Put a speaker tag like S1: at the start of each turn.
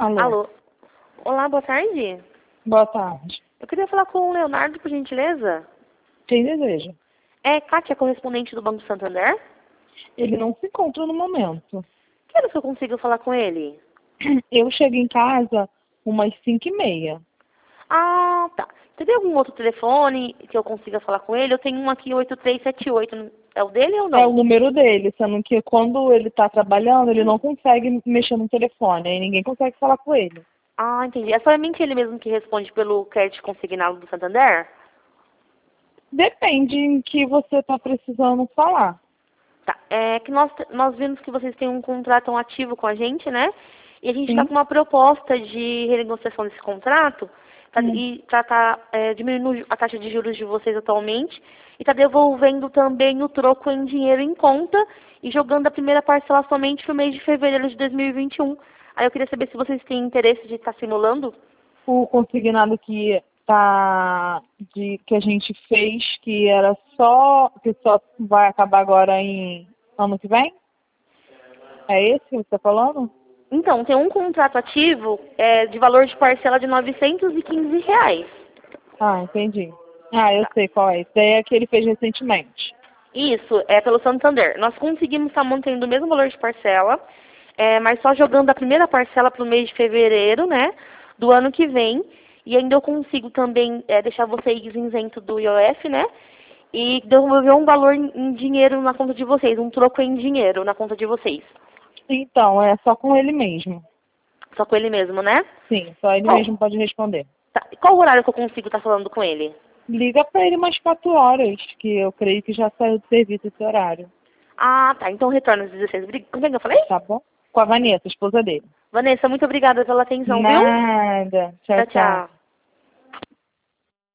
S1: Alô.
S2: Alô. Olá, boa tarde.
S1: Boa tarde.
S2: Eu queria falar com o Leonardo, por gentileza.
S1: Quem deseja?
S2: É Kátia, correspondente do Banco Santander.
S1: Ele não se encontra no momento.
S2: Que horas que eu consigo falar com ele?
S1: Eu chego em casa umas 5h30.
S2: Ah, tá. Teria algum outro telefone que eu consiga falar com ele? Eu tenho um aqui, 8378. É o dele ou
S1: É o
S2: não?
S1: número dele, sendo que quando ele está trabalhando, ele não consegue mexer no telefone, aí ninguém consegue falar com ele.
S2: Ah, entendi. É somente ele mesmo que responde pelo crédito consignado do Santander?
S1: Depende em que você está precisando falar.
S2: Tá. É que nós vimos que vocês têm um contrato ativo com a gente, né? E a gente está
S1: Sim?
S2: com uma proposta de renegociação desse contrato
S1: Hum.
S2: e para estar diminuindo a taxa de juros de vocês atualmente e está devolvendo também o troco em dinheiro em conta e jogando a primeira parcela somente no mês de fevereiro de 2021. Aí eu queria saber se vocês têm interesse de estar simulando.
S1: O consignado que a gente fez, que só vai acabar agora em ano que vem? É esse que você está falando?
S2: Então, tem um contrato ativo de valor de parcela de R$ 915.
S1: Ah, entendi. Ah, eu sei qual é. Esse daí é que ele fez recentemente.
S2: Isso, é pelo Santander. Nós conseguimos estar mantendo o mesmo valor de parcela, mas só jogando a primeira parcela para o mês de fevereiro, né, do ano que vem. E ainda eu consigo também deixar vocês isentos do IOF, né, e devolver um valor em dinheiro na conta de vocês, um troco em dinheiro na conta de vocês.
S1: Então, é só com ele mesmo.
S2: Só com ele mesmo, né?
S1: Sim, só ele
S2: Qual,
S1: mesmo pode responder.
S2: qual horário que eu consigo estar falando com ele?
S1: Liga para ele umas 4 horas, que eu creio que já saiu do serviço esse horário.
S2: Ah, tá. Então retorno às 16. Como é que eu falei?
S1: Tá bom? Com a Vanessa, esposa dele.
S2: Vanessa, muito obrigada pela atenção, viu?
S1: Nada. Tchau,
S2: Tchau,
S1: tchau.
S2: tchau.